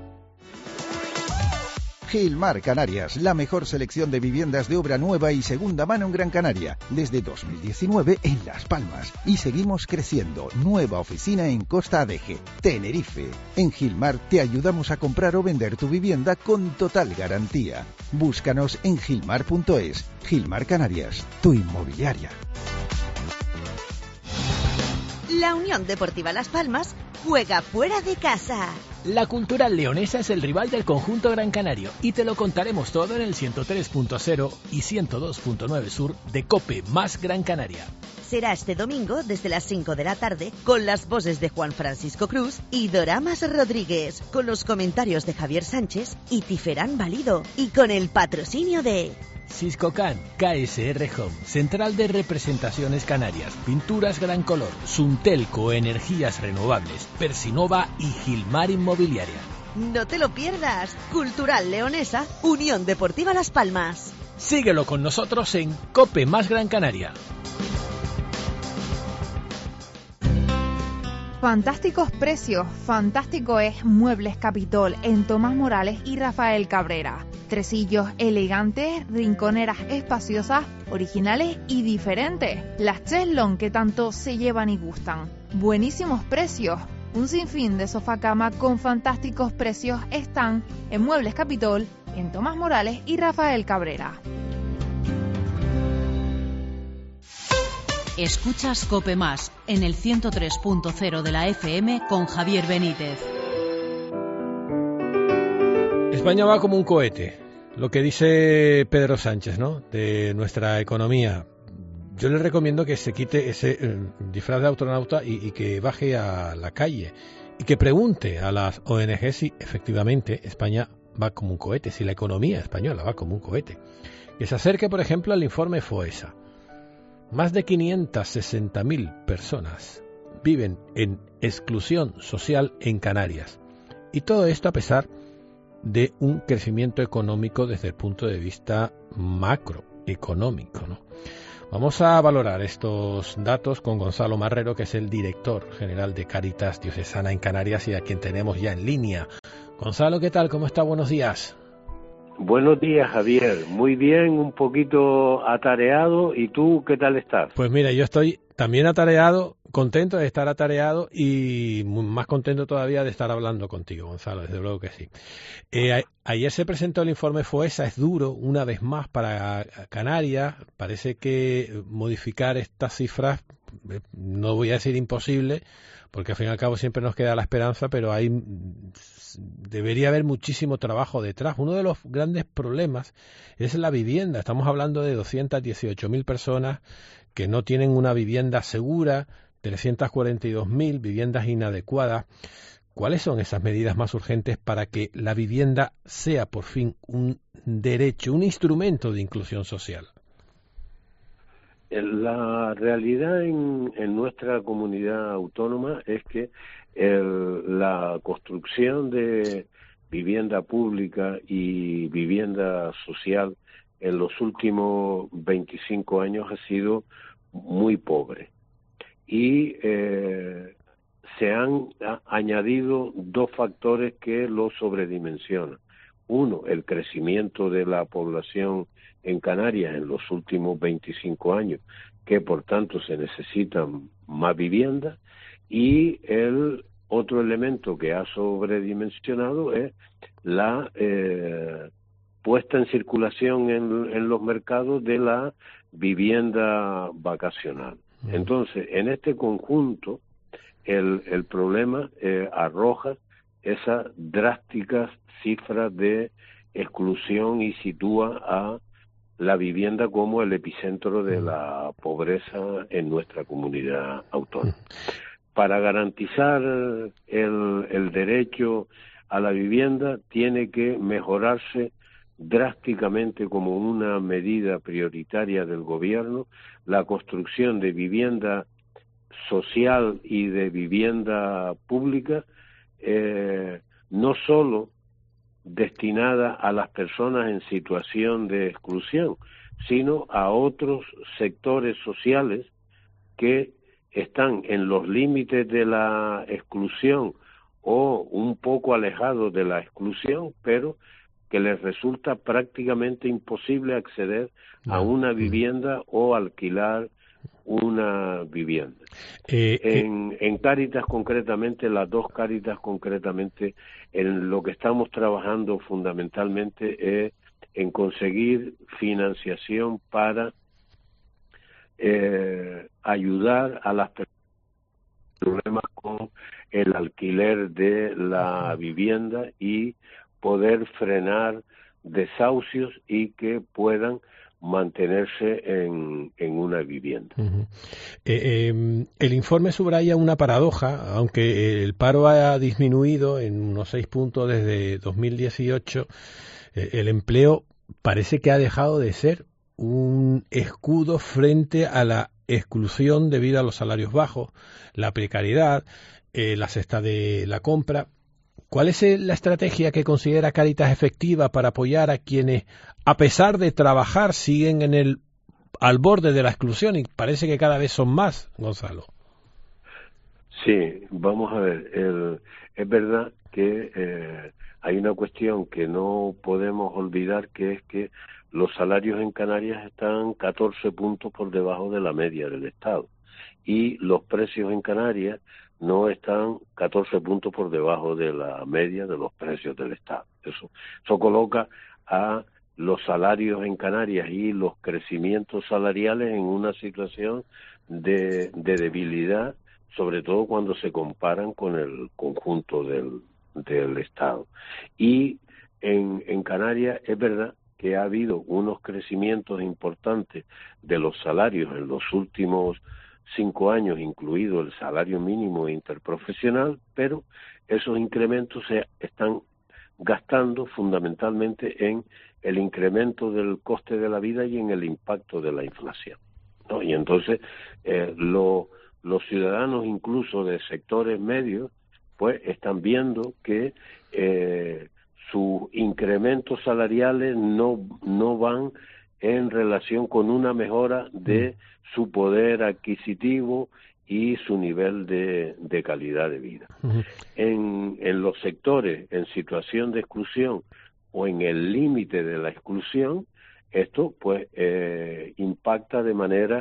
Gilmar Canarias, la mejor selección de viviendas de obra nueva y segunda mano en Gran Canaria, desde dos mil diecinueve en Las Palmas. Y seguimos creciendo. Nueva oficina en Costa Adeje, Tenerife. En Gilmar te ayudamos a comprar o vender tu vivienda con total garantía. Búscanos en gilmar punto es. Gilmar Canarias, tu inmobiliaria. La Unión Deportiva Las Palmas juega fuera de casa. La Cultural Leonesa es el rival del conjunto gran canario y te lo contaremos todo en el ciento tres punto cero y ciento dos punto nueve Sur de COPE más Gran Canaria. Será este domingo desde las cinco de la tarde con las voces de Juan Francisco Cruz y Doramas Rodríguez, con los comentarios de Javier Sánchez y Tiferán Valido y con el patrocinio de Siscocan, K S R Home, Central de Representaciones Canarias, Pinturas Gran Color, Suntelco, Energías Renovables, Persinova y Gilmar Inmobiliaria. No te lo pierdas. Cultural Leonesa, Unión Deportiva Las Palmas. Síguelo con nosotros en COPE más Gran Canaria. Fantásticos precios, fantástico es Muebles Capitol en Tomás Morales y Rafael Cabrera. Tresillos elegantes, rinconeras espaciosas, originales y diferentes. Las cheslón que tanto se llevan y gustan. Buenísimos precios. Un sinfín de sofá cama con fantásticos precios están en Muebles Capitol en Tomás Morales y Rafael Cabrera. Escuchas COPE Más en el ciento tres punto cero de la F M con Javier Benítez. España va como un cohete, lo que dice Pedro Sánchez, ¿no?, de nuestra economía. Yo le recomiendo que se quite ese eh, disfraz de astronauta y, y que baje a la calle y que pregunte a las O N G si efectivamente España va como un cohete, si la economía española va como un cohete. Que se acerque, por ejemplo, al informe FOESA. Más de quinientas sesenta mil personas viven en exclusión social en Canarias. Y todo esto a pesar de un crecimiento económico desde el punto de vista macroeconómico, ¿no? Vamos a valorar estos datos con Gonzalo Marrero, que es el director general de Cáritas Diocesana en Canarias y a quien tenemos ya en línea. Gonzalo, ¿qué tal? ¿Cómo está? Buenos días. Buenos días, Javier. Muy bien, un poquito atareado. ¿Y tú qué tal estás? Pues mira, yo estoy también atareado, contento de estar atareado y más contento todavía de estar hablando contigo, Gonzalo, desde luego que sí. Eh, a, ayer se presentó el informe FOESA, es duro, una vez más para Canarias. Parece que modificar estas cifras, no voy a decir imposible, porque al fin y al cabo siempre nos queda la esperanza, pero hay debería haber muchísimo trabajo detrás. Uno de los grandes problemas es la vivienda. Estamos hablando de doscientas dieciocho mil personas que no tienen una vivienda segura, trescientas cuarenta y dos mil viviendas inadecuadas. ¿Cuáles son esas medidas más urgentes para que la vivienda sea por fin un derecho, un instrumento de inclusión social? La realidad en, en nuestra comunidad autónoma es que el, la construcción de vivienda pública y vivienda social en los últimos veinticinco años ha sido muy pobre. Y eh, se han a, añadido dos factores que lo sobredimensionan. Uno, el crecimiento de la población en Canarias en los últimos veinticinco años, que por tanto se necesitan más viviendas, y el otro elemento que ha sobredimensionado es la eh, puesta en circulación en, en los mercados de la vivienda vacacional. Entonces, en este conjunto, el, el problema eh, arroja esas drásticas cifras de exclusión y sitúa a la vivienda como el epicentro de la pobreza en nuestra comunidad autónoma. Para garantizar el, el derecho a la vivienda tiene que mejorarse drásticamente como una medida prioritaria del gobierno la construcción de vivienda social y de vivienda pública, eh, no solo destinada a las personas en situación de exclusión, sino a otros sectores sociales que están en los límites de la exclusión o un poco alejados de la exclusión, pero que les resulta prácticamente imposible acceder a una vivienda o alquilar una vivienda. Eh, en, en Cáritas concretamente, las dos Cáritas concretamente, en lo que estamos trabajando fundamentalmente es en conseguir financiación para eh, ayudar a las personas con problemas con el alquiler de la vivienda y poder frenar desahucios y que puedan mantenerse en, en una vivienda. Uh-huh. eh, eh, el informe subraya una paradoja, aunque el paro ha disminuido en unos seis puntos desde dos mil dieciocho, eh, el empleo parece que ha dejado de ser un escudo frente a la exclusión debido a los salarios bajos, la precariedad, eh, la cesta de la compra. ¿Cuál es la estrategia que considera Cáritas efectiva para apoyar a quienes, a pesar de trabajar, siguen en el al borde de la exclusión y parece que cada vez son más, Gonzalo? Sí, vamos a ver. El, es verdad que eh, hay una cuestión que no podemos olvidar, que es que los salarios en Canarias están catorce puntos por debajo de la media del Estado y los precios en Canarias no están catorce puntos por debajo de la media de los precios del Estado. Eso, eso coloca a los salarios en Canarias y los crecimientos salariales en una situación de, de debilidad, sobre todo cuando se comparan con el conjunto del, del Estado. Y en, en Canarias es verdad que ha habido unos crecimientos importantes de los salarios en los últimos cinco años, incluido el salario mínimo interprofesional, pero esos incrementos se están gastando fundamentalmente en el incremento del coste de la vida y en el impacto de la inflación, ¿no? Y entonces eh, lo, los ciudadanos incluso de sectores medios pues están viendo que eh, sus incrementos salariales no, no van en relación con una mejora de su poder adquisitivo y su nivel de, de calidad de vida. Uh-huh. En, en los sectores en situación de exclusión o en el límite de la exclusión, esto pues eh, impacta de manera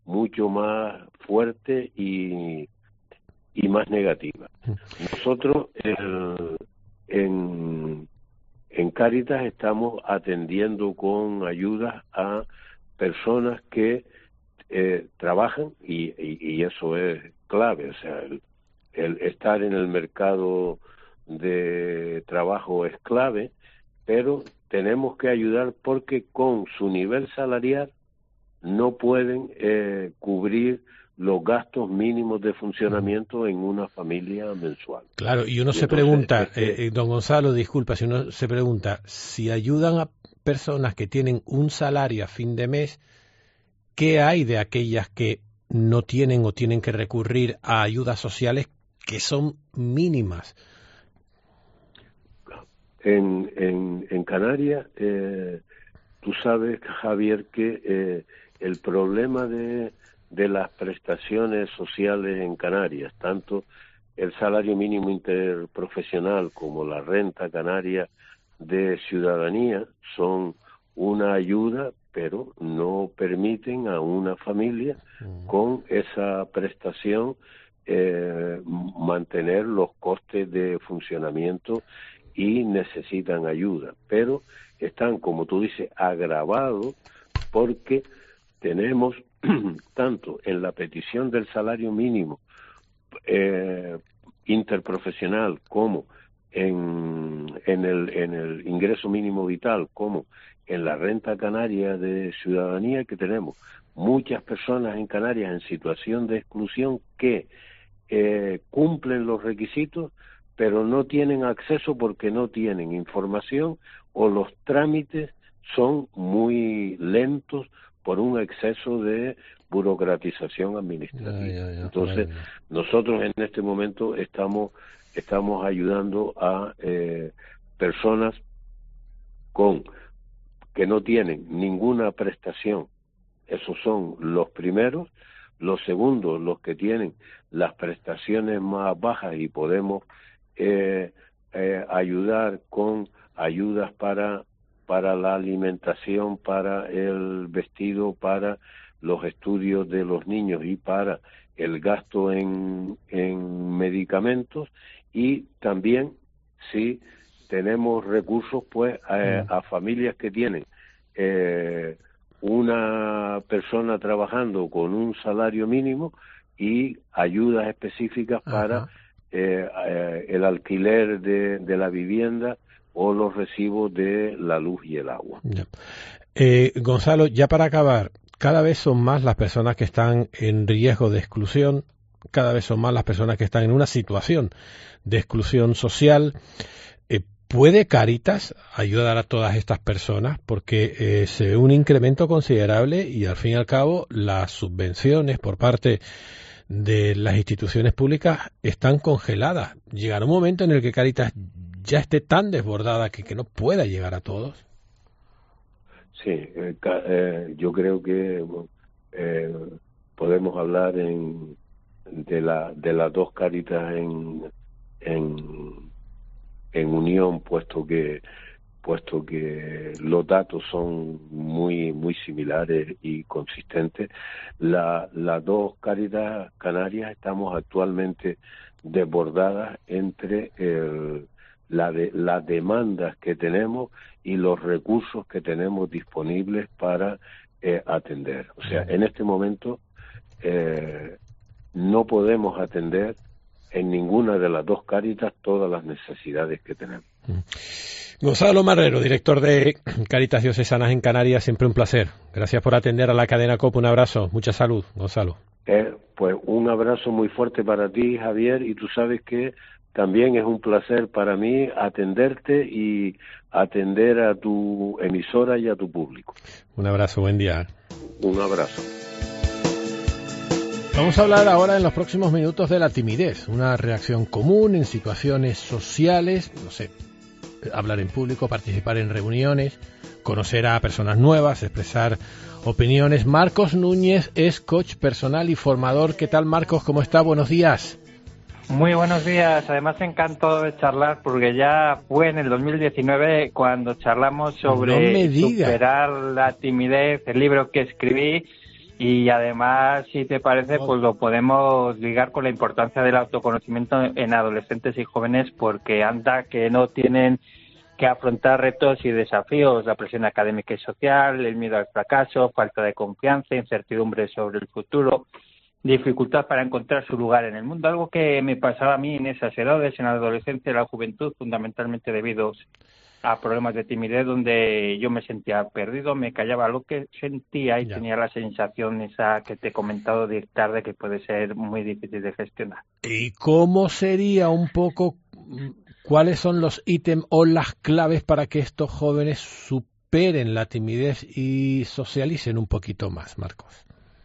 mucho más fuerte y, y más negativa. Nosotros el, en, en Cáritas estamos atendiendo con ayudas a personas que eh, trabajan y, y, y eso es clave, o sea, el, el estar en el mercado de trabajo es clave, pero tenemos que ayudar porque con su nivel salarial no pueden eh, cubrir los gastos mínimos de funcionamiento en una familia mensual. Claro, y uno y se entonces, pregunta, este, eh, don Gonzalo, disculpa, si uno se pregunta, si ayudan a personas que tienen un salario a fin de mes, ¿qué hay de aquellas que no tienen o tienen que recurrir a ayudas sociales que son mínimas? En, en, en Canarias, eh, tú sabes, Javier, que eh, el problema de, de las prestaciones sociales en Canarias, tanto el salario mínimo interprofesional como la renta canaria de ciudadanía, son una ayuda, pero no permiten a una familia con esa prestación eh, mantener los costes de funcionamiento y necesitan ayuda, pero están, como tú dices, agravados porque tenemos tanto en la petición del salario mínimo eh, interprofesional como en, en, el, en el ingreso mínimo vital como en la renta canaria de ciudadanía, que tenemos muchas personas en Canarias en situación de exclusión que eh, cumplen los requisitos pero no tienen acceso porque no tienen información o los trámites son muy lentos por un exceso de burocratización administrativa. Ya, ya, ya, Entonces, ya, ya. nosotros en este momento estamos estamos ayudando a eh, personas con que no tienen ninguna prestación. Esos son los primeros. Los segundos, los que tienen las prestaciones más bajas y podemos Eh, eh, ayudar con ayudas para para la alimentación, para el vestido, para los estudios de los niños y para el gasto en, en medicamentos, y también si tenemos recursos pues a, a familias que tienen eh, una persona trabajando con un salario mínimo y ayudas específicas para Ajá. Eh, eh, el alquiler de, de la vivienda o los recibos de la luz y el agua. Eh, Gonzalo, ya para acabar, cada vez son más las personas que están en riesgo de exclusión, cada vez son más las personas que están en una situación de exclusión social. Eh, ¿Puede Cáritas ayudar a todas estas personas? Porque eh, se ve un incremento considerable y al fin y al cabo las subvenciones por parte de las instituciones públicas están congeladas. ¿Llegará un momento en el que Cáritas ya esté tan desbordada que, que no pueda llegar a todos? Sí, eh, eh, yo creo que eh, podemos hablar en, de, la, de las dos Cáritas en, en, en unión, puesto que puesto que los datos son muy muy similares y consistentes. La, las dos Cáritas Canarias estamos actualmente desbordadas entre el, la de, las demandas que tenemos y los recursos que tenemos disponibles para eh, atender. O sea, en este momento eh, no podemos atender en ninguna de las dos Cáritas todas las necesidades que tenemos. Gonzalo Marrero, director de Cáritas Diocesanas en Canarias, siempre un placer. Gracias por atender a la cadena COPE. Un abrazo, mucha salud, Gonzalo. Eh, pues un abrazo muy fuerte para ti, Javier, y tú sabes que también es un placer para mí atenderte y atender a tu emisora y a tu público. Un abrazo, buen día. Un abrazo. Vamos a hablar ahora en los próximos minutos de la timidez, una reacción común en situaciones sociales, no sé, hablar en público, participar en reuniones, conocer a personas nuevas, expresar opiniones. Marcos Núñez es coach personal y formador. ¿Qué tal, Marcos? ¿Cómo está? Buenos días. Muy buenos días. Además, encantado de charlar porque ya fue en el dos mil diecinueve cuando charlamos sobre no me diga. superar la timidez, el libro que escribí. Y además, si te parece, pues lo podemos ligar con la importancia del autoconocimiento en adolescentes y jóvenes, porque anda que no tienen que afrontar retos y desafíos, la presión académica y social, el miedo al fracaso, falta de confianza, incertidumbre sobre el futuro, dificultad para encontrar su lugar en el mundo, algo que me pasaba a mí en esas edades, en la adolescencia y la juventud, fundamentalmente debido a problemas de timidez, donde yo me sentía perdido, me callaba lo que sentía y ya. tenía la sensación esa que te he comentado de ir tarde, que puede ser muy difícil de gestionar. ¿Y cómo sería un poco, cuáles son los ítems o las claves para que estos jóvenes superen la timidez y socialicen un poquito más, Marcos?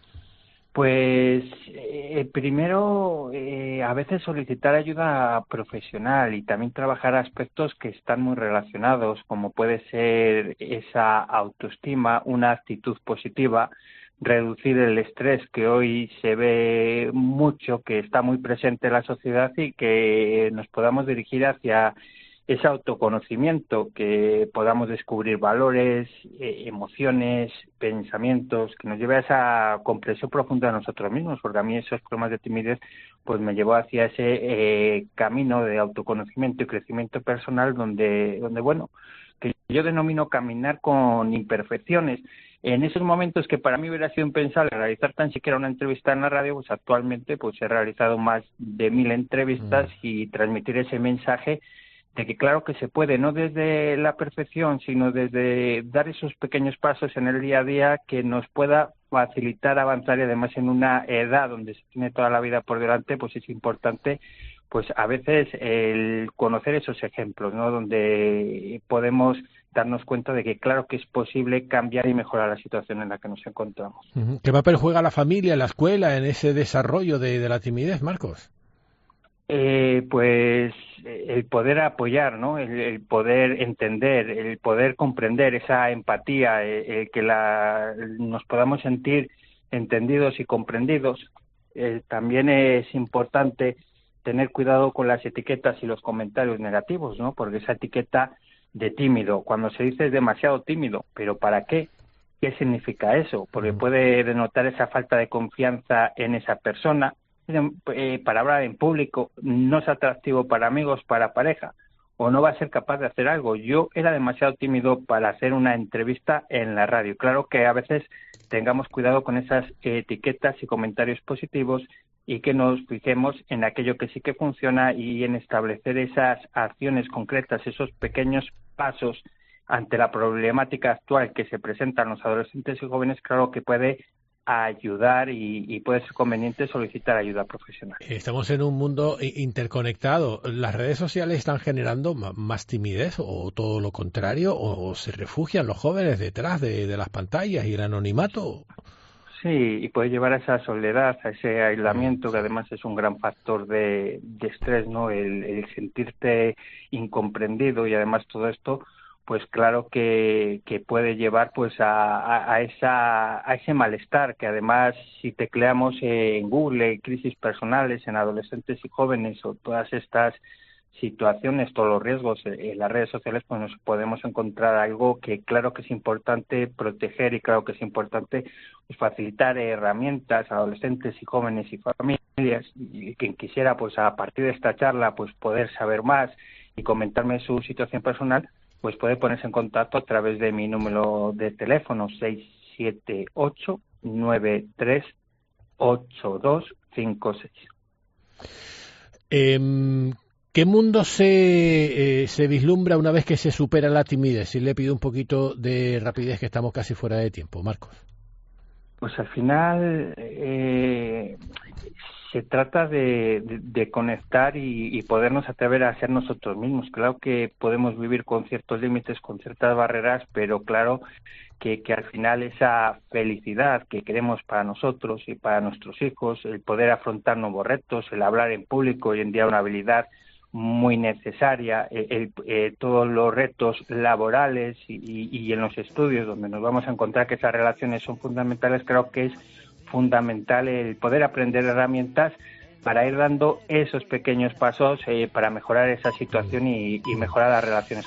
Pues eh, primero, eh, a veces solicitar ayuda profesional y también trabajar aspectos que están muy relacionados, como puede ser esa autoestima, una actitud positiva, reducir el estrés, que hoy se ve mucho, que está muy presente en la sociedad, y que nos podamos dirigir hacia ese autoconocimiento, que podamos descubrir valores, eh, emociones, pensamientos, que nos lleve a esa comprensión profunda de nosotros mismos, porque a mí esos problemas de timidez pues me llevó hacia ese eh, camino de autoconocimiento y crecimiento personal, donde, donde bueno, que yo denomino caminar con imperfecciones. En esos momentos que para mí hubiera sido impensable realizar tan siquiera una entrevista en la radio, pues actualmente pues he realizado más de mil entrevistas mm. y transmitir ese mensaje de que claro que se puede, no desde la perfección, sino desde dar esos pequeños pasos en el día a día que nos pueda facilitar avanzar, y además en una edad donde se tiene toda la vida por delante, pues es importante pues a veces el conocer esos ejemplos, ¿no? Donde podemos darnos cuenta de que claro que es posible cambiar y mejorar la situación en la que nos encontramos. ¿Qué papel juega la familia, la escuela en ese desarrollo de, de la timidez, Marcos? Eh, pues el poder apoyar, ¿no? El, el poder entender, el poder comprender, esa empatía, el, el que la, nos podamos sentir entendidos y comprendidos. Eh, también es importante tener cuidado con las etiquetas y los comentarios negativos, ¿no? Porque esa etiqueta de tímido, cuando se dice es demasiado tímido, ¿pero para qué? ¿Qué significa eso? Porque puede denotar esa falta de confianza en esa persona. Eh, para hablar en público no es atractivo para amigos, para pareja, o no va a ser capaz de hacer algo. Yo era demasiado tímido para hacer una entrevista en la radio. Claro que a veces tengamos cuidado con esas etiquetas y comentarios positivos, y que nos fijemos en aquello que sí que funciona y en establecer esas acciones concretas, esos pequeños pasos ante la problemática actual que se presentan los adolescentes y jóvenes. Claro que puede ayudar y, y puede ser conveniente solicitar ayuda profesional. Estamos en un mundo interconectado. ¿Las redes sociales están generando más timidez o todo lo contrario? ¿O se refugian los jóvenes detrás de, de las pantallas y el anonimato? Sí, y puede llevar a esa soledad, a ese aislamiento, que además es un gran factor de, de estrés, ¿no? El, el sentirte incomprendido, y además todo esto pues claro que, que puede llevar pues a, a, a esa a ese malestar, que además si tecleamos en Google crisis personales en adolescentes y jóvenes, o todas estas situaciones, todos los riesgos en las redes sociales, pues nos podemos encontrar algo que claro que es importante proteger, y claro que es importante pues, facilitar herramientas a adolescentes y jóvenes y familias, y quien quisiera pues a partir de esta charla pues poder saber más y comentarme su situación personal, pues puede ponerse en contacto a través de mi número de teléfono seis siete ocho, nueve tres, ocho dos cinco seis. Eh, ¿Qué mundo se, eh, se vislumbra una vez que se supera la timidez? Si le pido un poquito de rapidez, que estamos casi fuera de tiempo, Marcos. Pues al final eh, se trata de, de, de conectar y, y podernos atrever a ser nosotros mismos. Claro que podemos vivir con ciertos límites, con ciertas barreras, pero claro que, que al final esa felicidad que queremos para nosotros y para nuestros hijos, el poder afrontar nuevos retos, el hablar en público, hoy en día una habilidad muy necesaria, el, el, eh, todos los retos laborales y, y, y en los estudios, donde nos vamos a encontrar que esas relaciones son fundamentales. Creo que es fundamental el poder aprender herramientas para ir dando esos pequeños pasos eh, para mejorar esa situación y, y mejorar las relaciones